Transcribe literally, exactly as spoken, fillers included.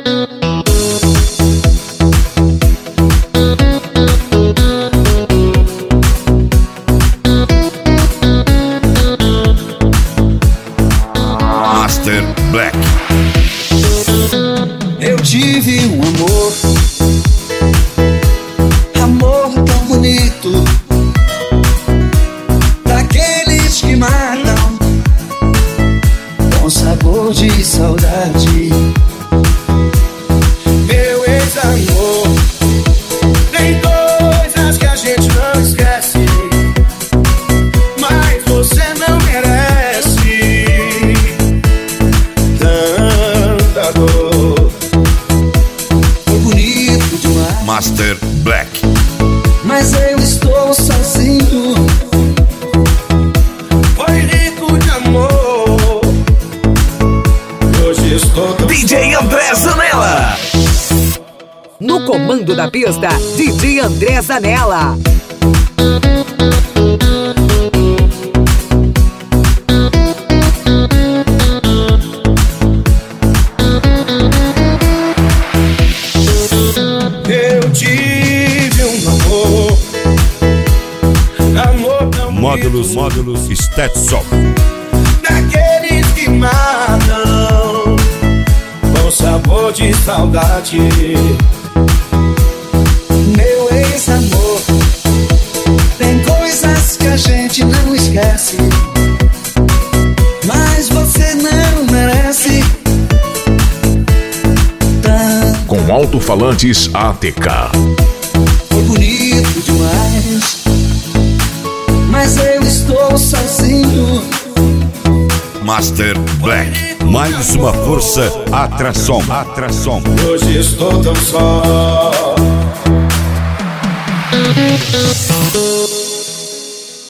Master Black. Eu tive um amor, amor tão bonito, daqueles que matam, com sabor de saudade. Meu ex-amor, tem coisas que a gente não esquece, mas você não merece tanta dor. Foi bonito demais, Master Black. mas eu estou sozinho. Foi rico de amor, hoje estou tão D J André Zanella. No comando da pista, D J André Zanella. Eu tive um amor, amor tão Módulos, módulos Stetson. daqueles que matam, com sabor de saudade. Meu ex-amor, tem coisas que a gente não esquece, mas você não merece tanto. Com alto-falantes A T K. Foi bonito demais, mas eu estou sozinho. Master Black. Mais uma força, atração, atração. Hoje estou tão só.